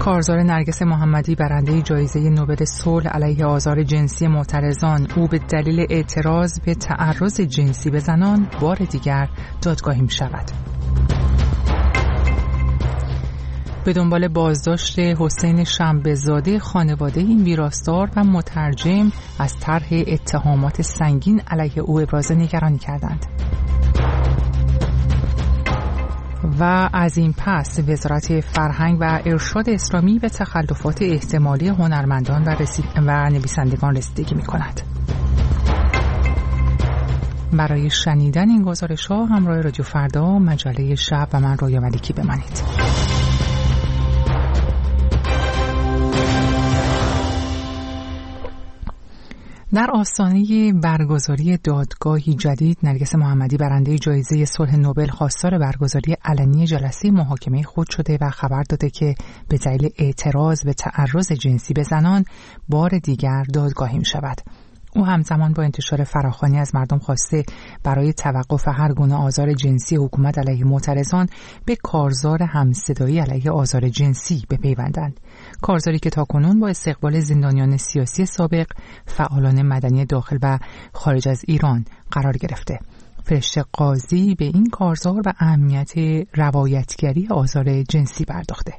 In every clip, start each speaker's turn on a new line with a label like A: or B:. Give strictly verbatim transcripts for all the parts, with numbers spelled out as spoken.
A: کارزار نرگس محمدی برنده جایزه نوبل صلح علیه آزار جنسی معترضان، او به دلیل اعتراض به تعرض جنسی به زنان بار دیگر دادگاهی می شود. به دنبال بازداشت حسین شنبه‌زاده، خانواده این ویراستار و مترجم از طرح اتهامات سنگین علیه او ابراز نگرانی کردند. و از این پس وزارت فرهنگ و ارشاد اسلامی به تخلفات احتمالی هنرمندان و, رسی... و نویسندگان رسیدگی می کند. برای شنیدن این گزارش ها همراه رادیو فردا، مجله شب و من رویا ملکی بمانید. در آستانه برگزاری دادگاهی جدید، نرگس محمدی برنده جایزه صلح نوبل خواستار برگزاری علنی جلسه محاکمه خود شده و خبر داده که به دلیل اعتراض به تعرض جنسی به زنان بار دیگر دادگاهی می شود. او همزمان با انتشار فراخوانی از مردم خواسته برای توقف هر گونه آزار جنسی حکومت علیه معترضان به کارزار همصدایی علیه آزار جنسی بپیوندند. کارزاری که تاکنون با استقبال زندانیان سیاسی سابق، فعالان مدنی داخل و خارج از ایران قرار گرفته. فرشته قاضی به این کارزار و اهمیت روایتگری آزار جنسی پرداخته.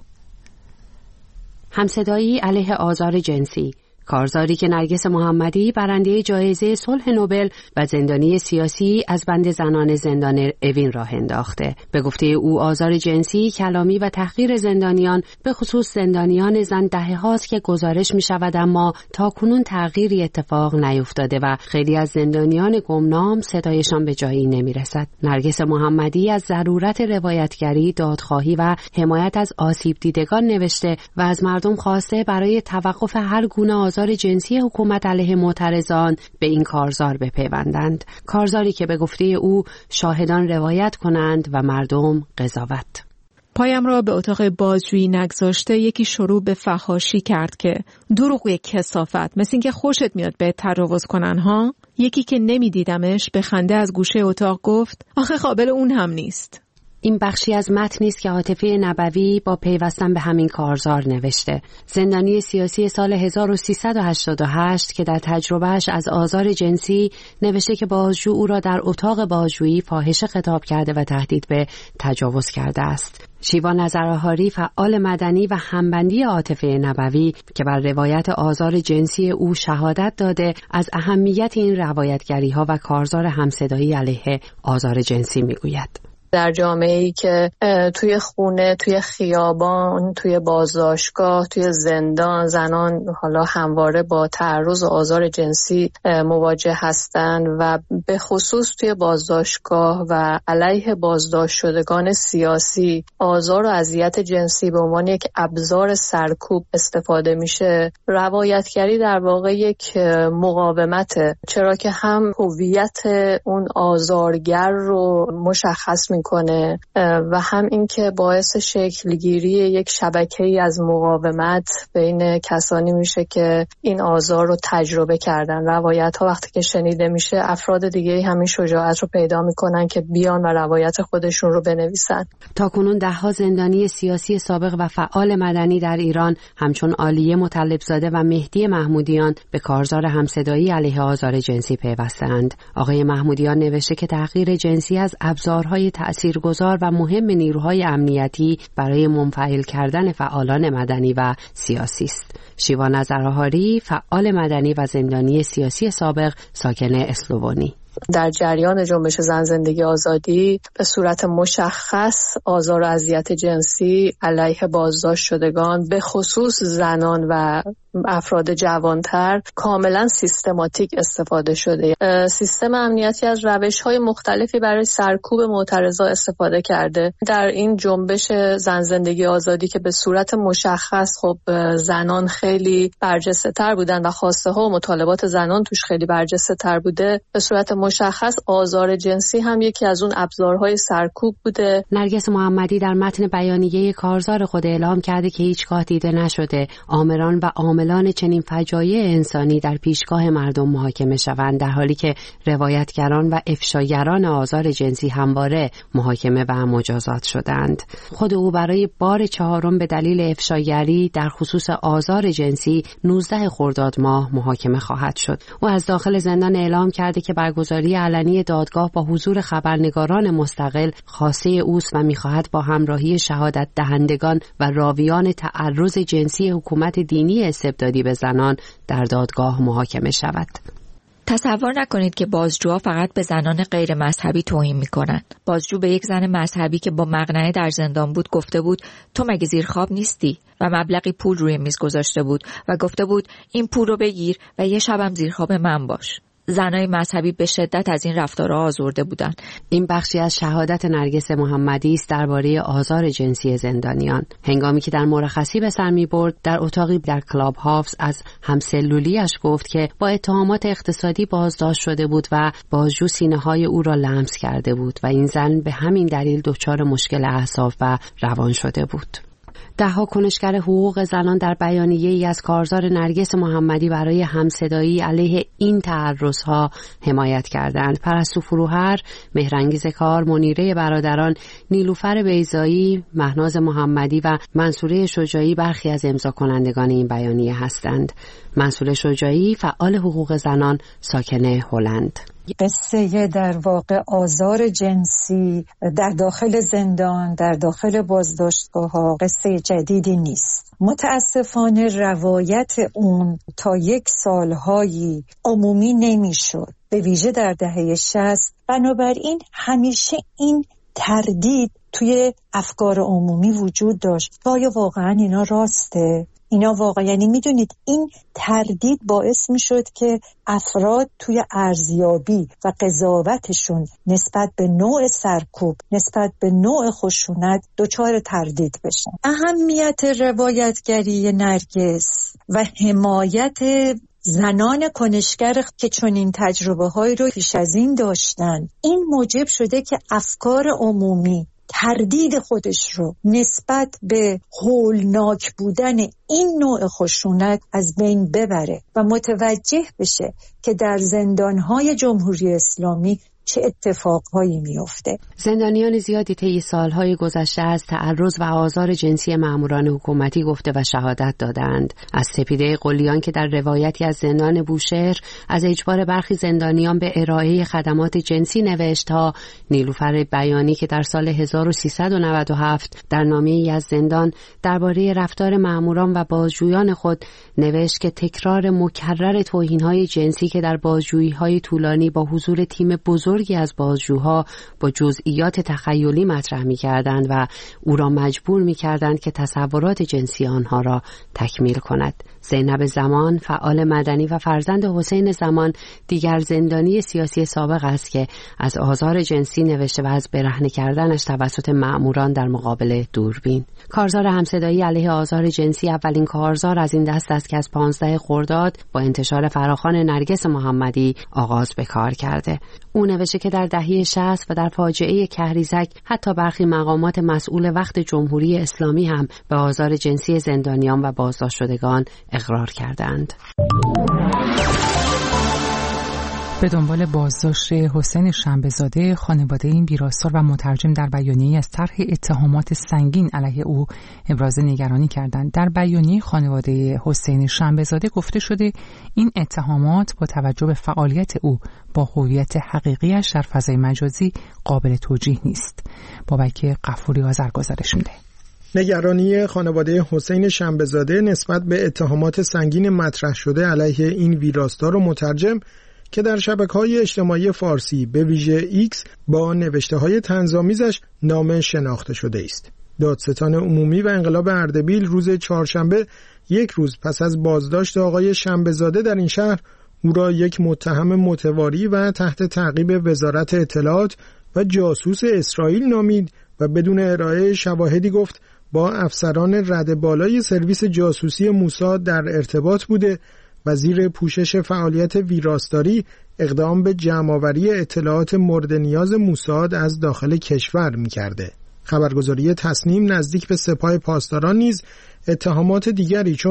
B: همصدایی علیه آزار جنسی، کارزاری که نرگس محمدی برنده جایزه صلح نوبل و زندانی سیاسی از بند زنان زندان اوین راه انداخته. به گفته او آزار جنسی، کلامی و تحقیر زندانیان، به خصوص زندانیان زن، دهه هاست که گزارش می شود، اما تا کنون تغییری اتفاق نیفتاده و خیلی از زندانیان گمنام صدایشان به جایی نمی رسد. نرگس محمدی از ضرورت روایتگری، دادخواهی و حمایت از آسیب دیدگان نوشته و از مردم خواسته برای توقف هر گونه آزار جنسی حکومت علیه معترضان به این کارزار بپیوندند. کارزاری که به گفته او شاهدان روایت کنند و مردم قضاوت.
C: پایم را به اتاق بازجویی نگذاشته یکی شروع به فحاشی کرد که دروغ یک کثافت، مثل این که خوشت میاد به تجاوز کنن ها. یکی که نمیدیدمش به خنده از گوشه اتاق گفت آخه قابل اون هم نیست.
B: این بخشی از متنی است که عاطفه نبوی با پیوستن به همین کارزار نوشته. زندانی سیاسی سال هزار و سیصد و هشتاد و هشت که در تجربهش از آزار جنسی نوشته که بازجو او را در اتاق بازجویی فاحشه خطاب کرده و تهدید به تجاوز کرده است. شیوا نظرآهاری، فعال مدنی و همبندی عاطفه نبوی که بر روایت آزار جنسی او شهادت داده، از اهمیت این روایتگری‌ها و کارزار همصدایی علیه آزار جنسی میگوید.
D: در جامعه‌ای که توی خونه، توی خیابان، توی بازداشتگاه، توی زندان زنان حالا همواره با تعرض و آزار جنسی مواجه هستند و به خصوص توی بازداشتگاه و علیه بازداشت شدگان سیاسی آزار و اذیت جنسی به عنوان یک ابزار سرکوب استفاده میشه، روایتگری در واقع یک مقاومته، چرا که هم هویت اون آزارگر رو مشخص می کنه و هم این که باعث شکلگیری یک شبکه‌ای از مقاومت بین کسانی میشه که این آزار رو تجربه کردن. روایت ها وقتی که شنیده میشه، افراد دیگه همین شجاعت رو پیدا میکنن که بیان و روایت خودشون رو بنویسن.
B: تاکنون ده ها زندانی سیاسی سابق و فعال مدنی در ایران همچون عالیه مطلبزاده و مهدی محمودیان به کارزار همصدایی علیه آزار جنسی پیوستند. آقای محمودیان نوشته که تحقیر جنسی از ابزارهای تأثیرگذار و مهم نیروهای امنیتی برای منفعل کردن فعالان مدنی و سیاسی است. شیوا نظرآهاری، فعال مدنی و زندانی سیاسی سابق، ساکن اسلوونی:
D: در جریان جنبش زن زندگی آزادی به صورت مشخص آزار و اذیت جنسی علیه بازداشت شدگان، به خصوص زنان و افراد جوانتر، کاملا سیستماتیک استفاده شده. سیستم امنیتی از روش‌های مختلفی برای سرکوب معترضا استفاده کرده. در این جنبش زن زندگی آزادی که به صورت مشخص خب زنان خیلی برجسته‌تر بودن و خواسته ها و مطالبات زنان توش خیلی برجسته‌تر بوده، به صورت مشخص آزار جنسی هم یکی از اون ابزارهای سرکوب بوده.
B: نرگس محمدی در متن بیانیه کارزار خود اعلام کرده که هیچگاه دیده نشده آمران و عاملان عاملان چنین فجایع انسانی در پیشگاه مردم محاکمه شوند، در حالی که روایتگران و افشاگران آزار جنسی همواره محاکمه و مجازات شدند. خود او برای بار چهارم به دلیل افشاگری در خصوص آزار جنسی نوزده خرداد ماه محاکمه خواهد شد. او از داخل زندان اعلام کرده که برگزاری علنی دادگاه با حضور خبرنگاران مستقل خواسته اوست و می‌خواهد با همراهی شهادت دهندگان و راویان تعرض جنسی حکومت دینی استبدادی به زنان در دادگاه محاکمه شود.
E: تصور نکنید که بازجوها فقط به زنان غیر مذهبی توهین می‌کنند. بازجو به یک زن مذهبی که با مقنعه در زندان بود گفته بود تو مگه زیر خواب نیستی؟ و مبلغی پول روی میز گذاشته بود و گفته بود این پول رو بگیر و یه شبم زیر خواب من باش. زنای مذهبی به شدت از این رفتارها آزرده بودند.
B: این بخشی از شهادت نرگس محمدی است درباره آزار جنسی زندانیان. هنگامی که در مرخصی به سر می‌برد در اتاقی در کلاب هاوس از همسلولیش گفت که با اتهامات اقتصادی بازداشت شده بود و بازجو سینه‌های او را لمس کرده بود و این زن به همین دلیل دچار مشکل اعصاب و روان شده بود. ده‌ها کنشگر حقوق زنان در بیانیه‌ای از کارزار نرگس محمدی برای همصدایی علیه این تعرض‌ها حمایت کردند. پرستو فروهر، مهرانگیز کار، منیره برادران، نیلوفر بیضایی، مهناز محمدی و منصوره شجاعی برخی از امضا کنندگان این بیانیه هستند. منصوره شجاعی فعال حقوق زنان ساکن هلند.
F: قصه در واقع آزار جنسی در داخل زندان، در داخل بازداشتگاه‌ها قصه جدیدی نیست. متاسفانه روایت اون تا یک سالهایی عمومی نمیشد، به ویژه در دهه شصت. بنابراین همیشه این تردید توی افکار عمومی وجود داشت. آیا واقعا اینا راسته؟ اینا واقعا، یعنی میدونید این تردید باعث میشد که افراد توی ارزیابی و قضاوتشون نسبت به نوع سرکوب، نسبت به نوع خشونت دچار تردید بشن. اهمیت روایتگری نرگس و حمایت زنان کنشگر که چنین تجربه هایی رو پیش از این داشتن، این موجب شده که افکار عمومی تردید خودش رو نسبت به هولناک بودن این نوع خشونت از بین ببره و متوجه بشه که در زندانهای جمهوری اسلامی چه اتفاقهایی میفته.
B: زندانیان زیادی طی سالهای گذشته از تعرض و آزار جنسی ماموران حکومتی گفته و شهادت دادند. از سپیده قلیان که در روایتی از زندان بوشهر از اجبار برخی زندانیان به ارائه خدمات جنسی نوشت، تا نیلوفر بیانی که در سال هزار و سیصد و نود و هفت در نامه‌ای از زندان درباره رفتار ماموران و بازجویان خود نوشت که تکرار مکرر توهین‌های جنسی که در بازجویی‌های طولانی با حضور تیم بزرگ بزرگی از بازجوها با جزئیات تخیلی مطرح می‌کردند و او را مجبور می‌کردند که تصورات جنسی آنها را تکمیل کند. زینب زمان، فعال مدنی و فرزند حسین زمان، دیگر زندانی سیاسی سابق است که از آزار جنسی نوشته و از برهنه کردنش توسط مأموران در مقابل دوربین. کارزار همصدایی علیه آزار جنسی اولین کارزار از این دست است که از پانزده خرداد با انتشار فراخوان نرگس محمدی آغاز به کار کرده. او نوشته که در دهه شصت و در فاجعه کهریزک حتی برخی مقامات مسئول وقت جمهوری اسلامی هم به آزار جنسی زندانیان و بازداشت شدگان اقرار کردند.
A: به دنبال بازداشت حسین شنبه‌زاده، خانواده این ویراستار و مترجم در بیانیه‌ای از طرح اتهامات سنگین علیه او ابراز نگرانی کردند. در بیانیه خانواده حسین شنبه‌زاده گفته شده این اتهامات با توجه به فعالیت او با هویت حقیقی‌اش در فضای مجازی قابل توجیه نیست. بابک غفوری آذر گزارش میده.
G: نگرانی خانواده حسین شنبه‌زاده نسبت به اتهامات سنگین مطرح شده علیه این ویراستار و مترجم که در شبکه‌های اجتماعی فارسی به ویژه ایکس با نوشته‌های طنزآمیزش نام شناخته شده است. دادستان عمومی و انقلاب اردبیل روز چهارشنبه، یک روز پس از بازداشت آقای شنبه‌زاده در این شهر، او را یک متهم متواری و تحت تعقیب وزارت اطلاعات و جاسوس اسرائیل نامید و بدون ارائه شواهدی گفت با افسران رده بالای سرویس جاسوسی موساد در ارتباط بوده و زیر پوشش فعالیت ویراستاری اقدام به جمع‌آوری اطلاعات مورد نیاز موساد از داخل کشور می‌کرده. خبرگزاری تصنیم نزدیک به سپاه پاسداران نیز اتهامات دیگری چون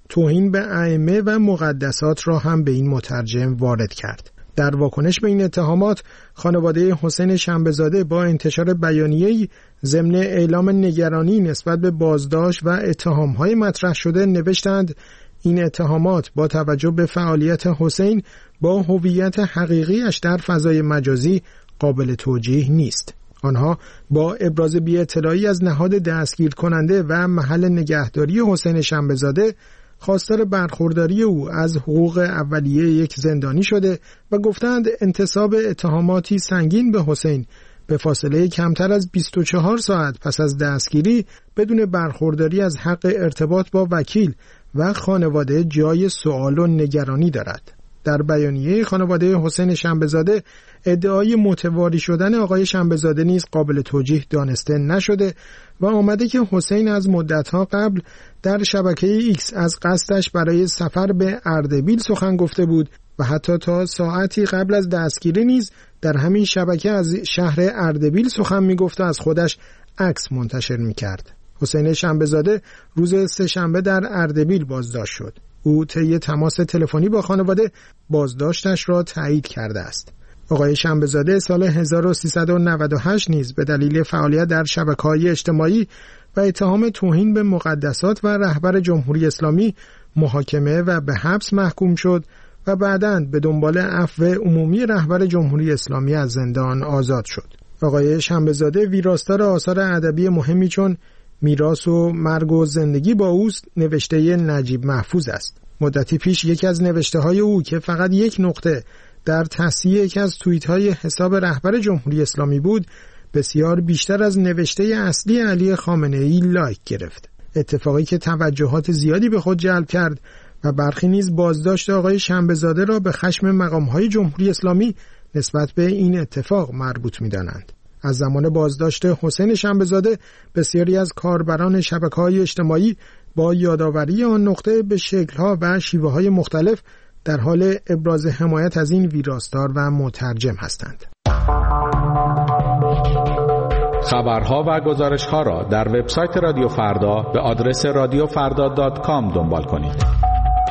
G: توهین به ائمه و مقدسات را هم به این مترجم وارد کرد. در واکنش به این اتهامات خانواده حسین شنبه‌زاده با انتشار بیانیه‌ای ضمن اعلام نگرانی نسبت به بازداشت و اتهام‌های مطرح شده نوشتند این اتهامات با توجه به فعالیت حسین با هویت حقیقیش در فضای مجازی قابل توجیه نیست. آنها با ابراز بی‌اطلاعی از نهاد دستگیر کننده و محل نگهداری حسین شنبه‌زاده خواستار برخورداری او از حقوق اولیه یک زندانی شده و گفتند انتساب اتهاماتی سنگین به حسین به فاصله کمتر از بیست و چهار ساعت پس از دستگیری بدون برخورداری از حق ارتباط با وکیل و خانواده جای سؤال و نگرانی دارد. در بیانیه خانواده حسین شنبه‌زاده ادعای متواری شدن آقای شنبه‌زاده نیز قابل توجیه دانسته نشده و آمده که حسین از مدت‌ها قبل در شبکه ایکس از قصدش برای سفر به اردبیل سخن گفته بود و حتی تا ساعتی قبل از دستگیری نیز در همین شبکه از شهر اردبیل سخن می‌گفت و از خودش عکس منتشر می‌کرد. حسین شنبه‌زاده روز سه‌شنبه در اردبیل بازداشت شد. او طی تماس تلفنی با خانواده بازداشتش را تایید کرده است. آقای شنبه‌زاده سال هزار و سیصد و نود و هشت نیز به دلیل فعالیت در شبکه‌های اجتماعی و اتهام توهین به مقدسات و رهبر جمهوری اسلامی محاکمه و به حبس محکوم شد و بعداً به دنبال عفو عمومی رهبر جمهوری اسلامی از زندان آزاد شد. آقای شنبه‌زاده ویراستار آثار ادبی مهمی چون میراث و مرگ و زندگی با اوست نوشته نجیب محفوظ است. مدتی پیش یکی از نوشته‌های او که فقط یک نقطه در تصحیح یکی از توییت‌های حساب رهبر جمهوری اسلامی بود، بسیار بیشتر از نوشته اصلی علی خامنه‌ای لایک گرفت. اتفاقی که توجهات زیادی به خود جلب کرد و برخی نیز بازداشت آقای شنبه‌زاده را به خشم مقام‌های جمهوری اسلامی نسبت به این اتفاق مربوط می‌دانند. از زمان بازداشت حسین شنبه‌زاده بسیاری از کاربران شبکه‌های اجتماعی با یادآوری آن نقطه به شکل‌ها و شیوه‌های مختلف در حال ابراز حمایت از این ویراستار و مترجم هستند.
H: خبرها و گزارش‌ها را در وبسایت رادیو فردا به آدرس رادیو فردا دات کام دنبال کنید.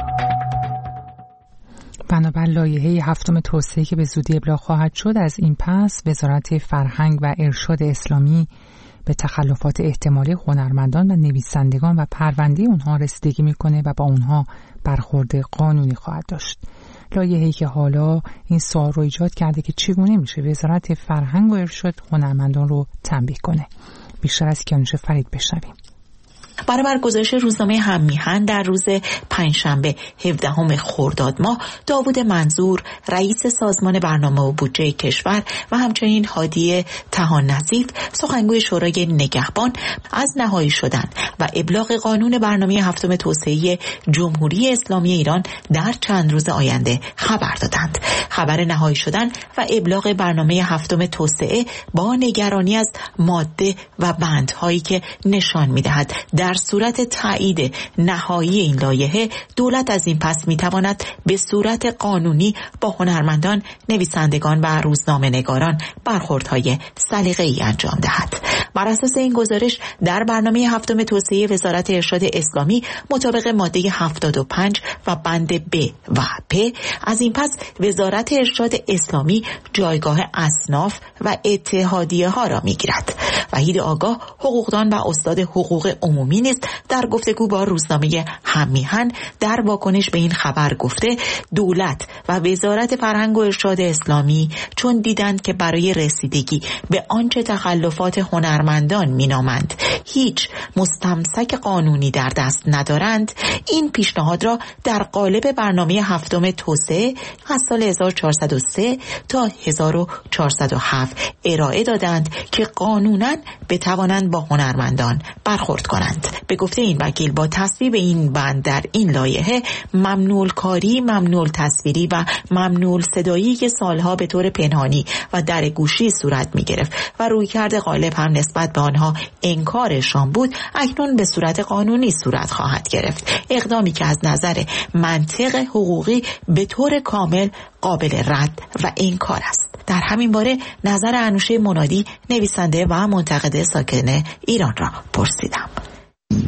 A: بنابر لایحه هفتم توسعه که به زودی ابلاغ خواهد شد، از این پس وزارت فرهنگ و ارشاد اسلامی به تخلفات احتمالی هنرمندان و نویسندگان و پرونده اونها رسیدگی میکنه و با اونها برخورد قانونی خواهد داشت. لایحه‌ای که حالا این سوال رو ایجاد کرده که چگونه میشه وزارت فرهنگ و ارشاد هنرمندان رو تنبیه کنه. بیشتر از کیانوش فرید بشنویم.
I: برابر گزارش روزنامه هم‌میهن در روز پنجشنبه هفدهم خرداد ماه، داوود منظور رئیس سازمان برنامه و بودجه کشور و همچنین هادی طحان نظیف سخنگوی شورای نگهبان از نهایی شدن و ابلاغ قانون برنامه هفتم توسعه جمهوری اسلامی ایران در چند روز آینده خبر دادند. خبر نهایی شدن و ابلاغ برنامه هفتم توسعه با نگرانی از ماده و بندهایی که نشان می‌دهد در صورت تایید نهایی این لایحه، دولت از این پس میتواند به صورت قانونی با هنرمندان، نویسندگان و روزنامه‌نگاران برخوردهای سلیقه‌ای انجام دهد. بر اساس این گزارش در برنامه هفتم توسعه وزارت ارشاد اسلامی مطابق ماده هفتاد و پنج و بند ب و پ، از این پس وزارت ارشاد اسلامی جایگاه اصناف و اتحادیه ها را میگیرد. وحید آگاه، حقوقدان و استاد حقوق عمومی نیز در گفتگو با روزنامه هم‌میهن در واکنش به این خبر گفته دولت و وزارت فرهنگ و ارشاد اسلامی چون دیدند که برای رسیدگی به آنچه تخلفات هنرمندان مینامند هیچ مستمسک قانونی در دست ندارند، این پیشنهاد را در قالب برنامه هفتم توسعه از سال هزار و چهارصد و سه تا هزار و چهارصد و هفت ارائه دادند که قانوناً بتوانند با هنرمندان برخورد کنند. به گفته این وکیل، با تصویب این بند در این لایحه، ممنوع کاری، ممنوع تصویری و ممنوع صدایی که سالها به طور پنهانی و در گوشی صورت می گرفت و رویکرد غالب هم نسبت به آنها انکارشان بود، اکنون به صورت قانونی صورت خواهد گرفت. اقدامی که از نظر منطق حقوقی به طور کامل قابل رد و انکار است. در همین باره نظر انوشه منادی، نویسنده و منتقد ساکن ایران را پرسیدم.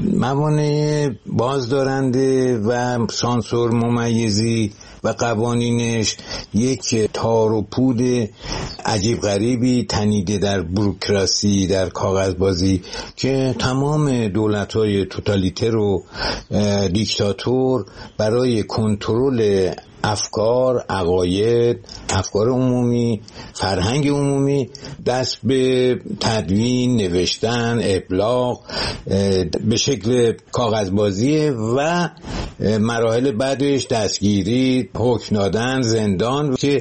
J: موانع بازدارنده و سانسور ممیزی و قوانینش یک تار و پود عجیب غریبی تنیده در بوروکراسی، در کاغذبازی که تمام دولت‌های توتالیتر و دیکتاتور برای کنترل افکار، عقاید، افکار عمومی، فرهنگ عمومی دست به تدوین، نوشتن، ابلاغ به شکل کاغذبازی و مراحل بعدش دستگیری، حکم دادن، زندان که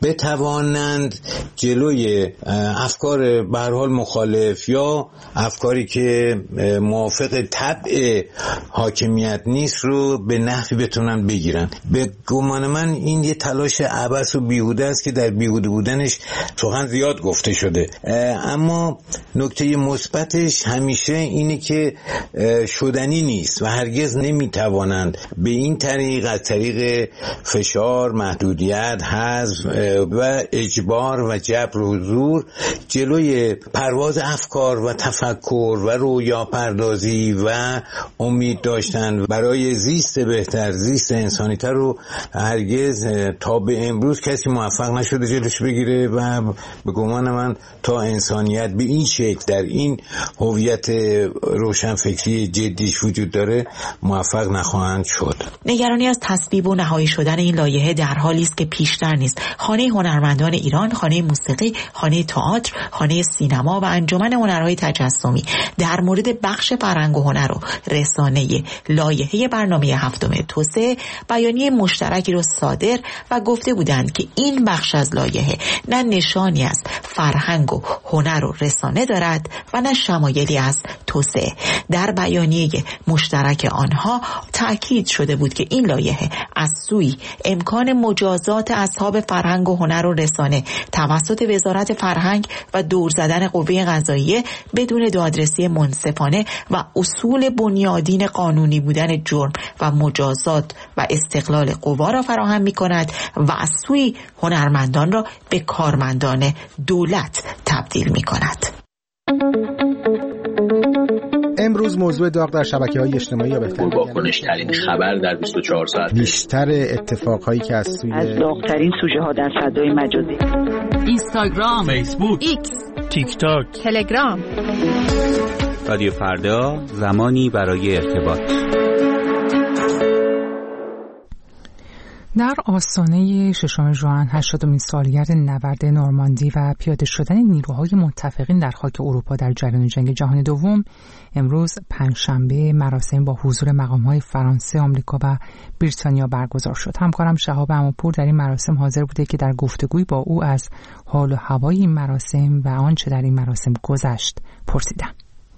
J: بتوانند جلوی افکار به هر حال مخالف یا افکاری که موافق طبع حاکمیت نیست رو به نحوی بتونن بگیرن. به گمان من این یه تلاش عبث و بیهوده است که در بیهوده بودنش سخن زیاد گفته شده، اما نکته مثبتش همیشه اینه که شدنی نیست و هرگز نمیتوانند به این طریق، از طریق فشار، محدودیت، حذف و اجبار و جبر و زور جلوی پرواز افکار و تفکر و رویا پردازی و امید داشتن برای زیست بهتر، زیست انسانی‌تر رو هرگز تا به امروز کسی موفق نشده جلوش بگیره و به گمان من تا انسانیت به این شکل در این هویت روشنفکری جدیش وجود داره موفق نخواهند شد.
I: نگرانی از تصویب و نهایی شدن این لایحه در حالی است که پیشتر نیست خانه هنرمندان ایران، خانه موسیقی، خانه تئاتر، خانه سینما و انجمن هنرهای تجسمی در مورد بخش فرهنگ و هنر و رسانه لایحه برنامه هفتم توسعه بیانیه مشترکی را صادر و گفته بودند که این بخش از لایحه نه نشانی از فرهنگ و هنر و رسانه دارد و نه شمایلی از توسعه. در بیانیه مشترک آنها تأکید شده بود که این لایحه از سوی امکان مجازات اصحاب فرهنگ و هنر و رسانه توسط وزارت فرهنگ و دور زدن قوه قضاییه بدون دادرسی منصفانه و اصول بنیادین قانونی بودن جرم و مجازات و استقلال قوا را فراهم می کند و از سوی هنرمندان را به کارمندان دولت تبدیل می کند.
G: امروز موضوع داغ در شبکه‌های اجتماعی یا بهتر
K: واکنش ترین خبر در بیست و چهار ساعت،
G: بیشتر اتفاقهایی که از سوی
L: از داغ‌ترین سوژه ها در فضای مجازی،
M: اینستاگرام،
N: فیسبوک،
M: ایکس،
N: تیک تاک،
M: تلگرام.
O: رادیو فردا، زمانی برای ارتباط.
A: در آستانه ششم ژوئن هشتادمین سالگرد نبرد نورماندی و پیاده شدن نیروهای متفقین در خاک اروپا در جریان جنگ جهانی دوم، امروز پنجشنبه مراسم با حضور مقام‌های فرانسه، آمریکا و بریتانیا برگزار شد. همکارم شهاب عموپور در این مراسم حاضر بوده که در گفتگوی با او از حال و هوای این مراسم و آنچه در این مراسم گذشت پرسیدم.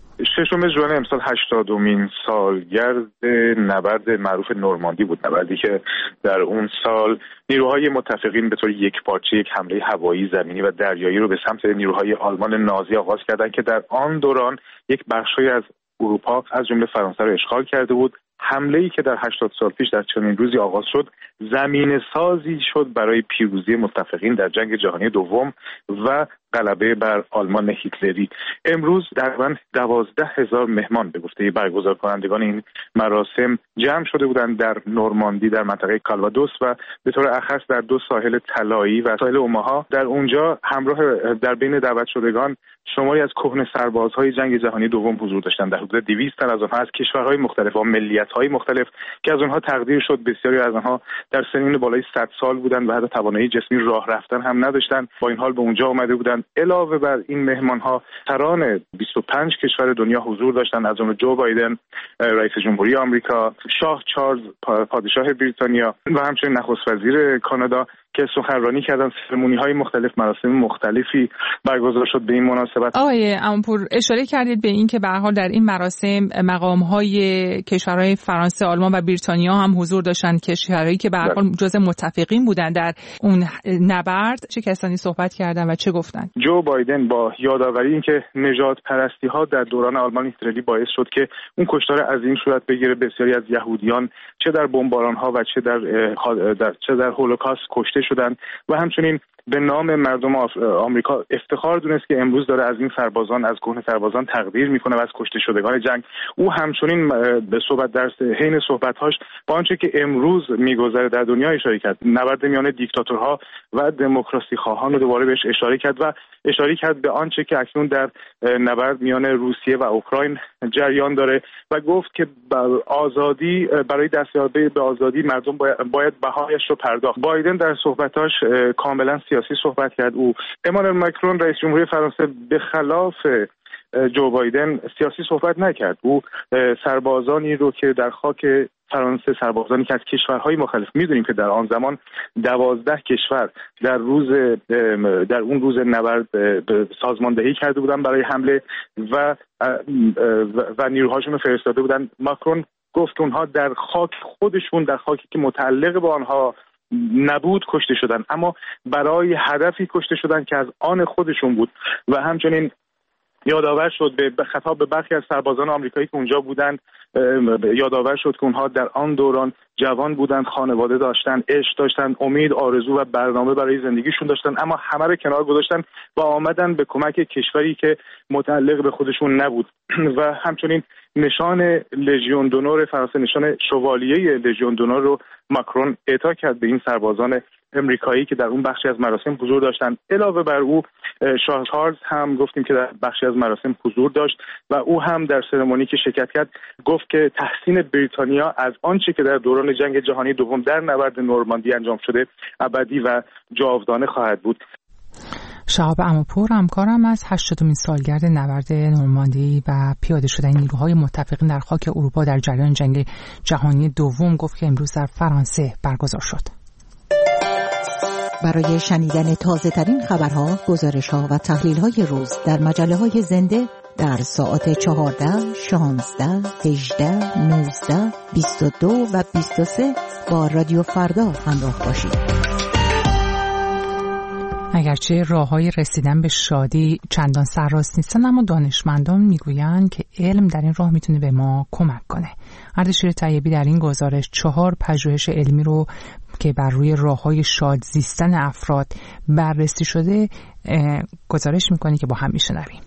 P: ششم ژوئن امسال هشتادمین سالگرد نبرد معروف نورماندی بود، نبردی که در اون سال نیروهای متفقین به طور یکپارچه یک حمله هوایی، زمینی و دریایی رو به سمت نیروهای آلمان نازی آغاز کردند که در آن دوران یک بخشی از اروپا از جمله فرانسه رو اشغال کرده بود. حمله‌ای که در هشتاد سال پیش در چنین روزی آغاز شد زمینه سازی شد برای پیروزی متفقین در جنگ جهانی دوم و غلبه بر آلمان هیتلری. امروز تقریباً دوازده هزار مهمان به گفته برگزار کنندگان این مراسم جمع شده بودند در نورماندی، در منطقه کالوادوس و به طور اخص در دو ساحل طلایی و ساحل اوماها. در اونجا همراه در بین دعوت شدگان شماری از کهنه سربازهای جنگ جهانی دوم حضور داشتند. در حدود دویست تن از آنها از کشورهای مختلف و ملیت‌های مختلف که از آنها تقدیر شد بسیاری از آنها در سنین بالای صد سال بودند و حتی توانایی جسمی راه رفتن هم نداشتند. با این حال به اونجا آمده بودند. علاوه بر این مهمان‌ها سران بیست و پنج کشور دنیا حضور داشتند، از جمله جو بایدن رئیس جمهوری آمریکا، شاه چارلز پادشاه بریتانیا و همچنین نخست وزیر کانادا که سخنرانی کردن. سرمونی‌های مختلف، مراسم مختلفی برگزار شد به این مناسبت.
C: آقای عموپور اشاره کردید به این که به هر حال در این مراسم مقام‌های کشورهای فرانسه، آلمان و بریتانیا هم حضور داشتند، کشورهایی که به هر حال جزء متفقین بودند در اون نبرد. چه کسانی صحبت کردن و چه گفتند؟
P: جو بایدن با یادآوری اینکه نژاد پرستی‌ها در دوران آلمان هیتلری باعث شد که اون کشتار عظیم صورت بگیره، بسیاری از یهودیان چه در بمباران‌ها و چه در, در چه در هولوکاست کشته کشته شدند و همچنین به نام مردم آمریکا افتخار دونست که امروز داره از این سربازان، از کهنه سربازان تقدیر میکنه و از کشته شدگان جنگ. او همچنین به صحبت در حین صحبت‌هاش با آنچه که امروز میگذره در دنیا اشاره کرد، نبرد میان دیکتاتورها و دموکراسی خواهان رو دوباره بهش اشاره کرد و اشاره کرد به آنچه که اکنون در نبرد میان روسیه و اوکراین جریان داره و گفت که آزادی، برای دستیابی به آزادی مردم باید بهایش رو پرداخت. بایدن در صحبتاش کاملا سیاسی صحبت کرد. او امانوئل ماکرون رئیس جمهوری فرانسه به خلاف جو بایدن سیاسی صحبت نکرد. او سربازانی رو که در خاک فرانسه، سربازانی که از کشورهای مختلف، میدونیم که در آن زمان دوازده کشور در روز در اون روز نبرد سازماندهی کرده بودن برای حمله و و نیروهاشون رو فرستاده بودن. ماکرون گفت اونها در خاک خودشون، در خاکی که متعلق به آنها نبود کشته شدن، اما برای هدفی کشته شدن که از آن خودشون بود. و همچنین یادآور شد به خطاب به برخی از سربازان آمریکایی که اونجا بودند، یادآور شد که اونها در آن دوران جوان بودند، خانواده داشتن، عشق داشتن، امید، آرزو و برنامه برای زندگیشون داشتن، اما همه رو کنار گذاشتن و آمدن به کمک کشوری که متعلق به خودشون نبود. و همچنین نشان لژیون دونور فرانسه، نشان شوالیه لژیون دونور رو ماکرون اعطا کرد به این سربازان امریکایی که در اون بخشی از مراسم حضور داشتند. علاوه بر او شاه چارلز هم گفتیم که در بخشی از مراسم حضور داشت و او هم در سرمونی که شرکت کرد گفت که تحسین بریتانیا از آنچه که در دوران جنگ جهانی دوم در نبرد نورماندی انجام شده ابدی و جاودانه خواهد بود.
A: شهاب عموپور همکارم از هشتادمین سالگرد نبرد نورماندی و پیاده شدن نیروهای متفقین در خاک اروپا در جریان جنگ جهانی دوم گفت که امروز در فرانسه برگزار شد.
N: برای شنیدن تازه ترین خبرها، گزارش‌ها و تحلیل‌های روز در مجله‌های زنده در ساعت چهارده، شانزده، هجده، نوزده، بیست و دو و بیست و سه با رادیو فردا همراه باشید.
A: اگرچه راه‌های رسیدن به شادی چندان سرراست نیستن، اما دانشمندان میگویند که علم در این راه میتونه به ما کمک کنه. اردشیر طیبی در این گزارش چهار پژوهش علمی رو که بر روی راه‌های شاد زیستن افراد بررسی شده گزارش میکنه که با هم میشنویم.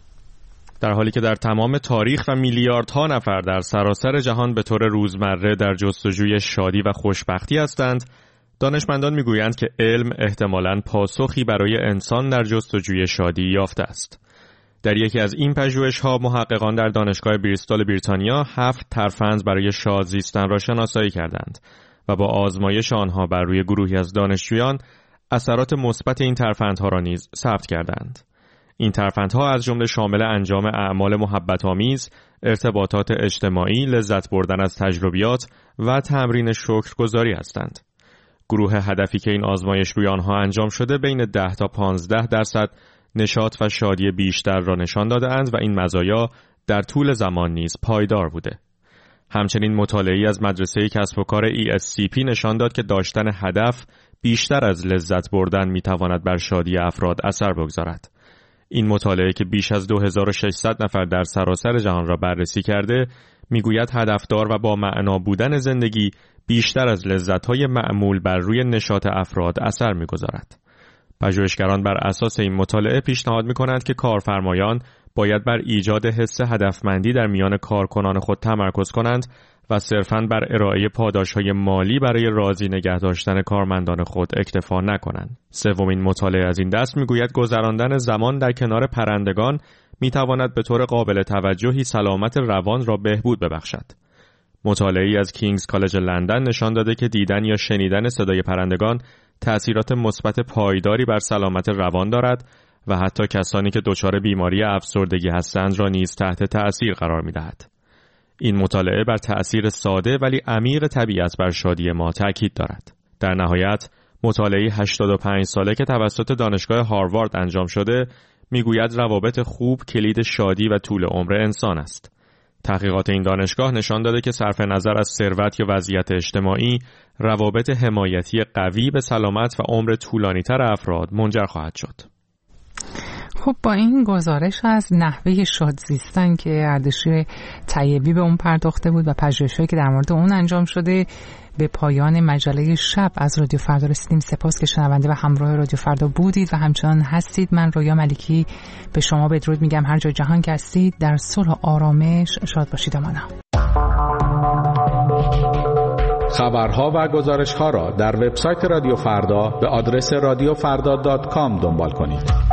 Q: در حالی که در تمام تاریخ و میلیاردها نفر در سراسر جهان به طور روزمره در جستجوی شادی و خوشبختی هستند، دانشمندان میگویند که علم احتمالاً پاسخی برای انسان در جستجوی شادی یافته است. در یکی از این پژوهش‌ها محققان در دانشگاه بریستول بریتانیا هفت ترفند برای شاد زیستن را شناسایی کردند و با آزمایش آنها بر روی گروهی از دانشجویان اثرات مثبت این ترفندها را نیز ثبت کردند. این ترفندها از جمله شامل انجام اعمال محبت‌آمیز، ارتباطات اجتماعی، لذت بردن از تجربیات و تمرین شکرگزاری هستند. گروه هدفی که این آزمایش روی آنها انجام شده بین ده تا پانزده درصد نشاط و شادی بیشتر را نشان داده‌اند و این مزایا در طول زمان نیز پایدار بوده. همچنین مطالعه‌ای از مدرسه کسب و کار ای اس سی پی نشان داد که داشتن هدف بیشتر از لذت بردن می‌تواند بر شادی افراد اثر بگذارد. این مطالعه که بیش از دو هزار و ششصد نفر در سراسر جهان را بررسی کرده، میگوید هدفدار و با معنا بودن زندگی بیشتر از لذت‌های معمول بر روی نشاط افراد اثر می‌گذارد. پژوهشگران بر اساس این مطالعه پیشنهاد می‌کنند که کارفرمایان باید بر ایجاد حس هدفمندی در میان کارکنان خود تمرکز کنند و صرفاً بر ارائه پاداش‌های مالی برای راضی نگه داشتن کارمندان خود اکتفا نکنند. سومین مطالعه از این دست می‌گوید گذراندن زمان در کنار پرندگان می‌تواند به طور قابل توجهی سلامت روان را بهبود ببخشد. مطالعه‌ای از کینگز کالج لندن نشان داده که دیدن یا شنیدن صدای پرندگان تأثیرات مثبت پایداری بر سلامت روان دارد و حتی کسانی که دچار بیماری افسردگی هستند را نیز تحت تأثیر قرار می‌دهد. این مطالعه بر تأثیر ساده ولی عمیق طبیعت بر شادی ما تأکید دارد. در نهایت مطالعه هشتاد و پنج ساله که توسط دانشگاه هاروارد انجام شده میگوید روابط خوب کلید شادی و طول عمر انسان است. تحقیقات این دانشگاه نشان داده که صرف نظر از ثروت یا وضعیت اجتماعی، روابط حمایتی قوی به سلامت و عمر طولانی‌تر افراد منجر خواهد شد.
A: خب با این گزارش از نحوه شادزیستن که اردشیر طیبی به اون پرداخته بود و پژوهش‌هایی که در مورد اون انجام شده، به پایان مجله شب از رادیو فردا رسیدیم. سپاس که شنونده و همراه رادیو فردا بودید و همچنان هستید. من رویا ملکی به شما بدرود میگم. هر جا جهان که هستید در صلح و آرامش شاد باشید. امانا.
H: خبرها و گزارش‌ها را در وبسایت رادیو فردا به آدرس رادیو فردا دات کام دنبال کنید.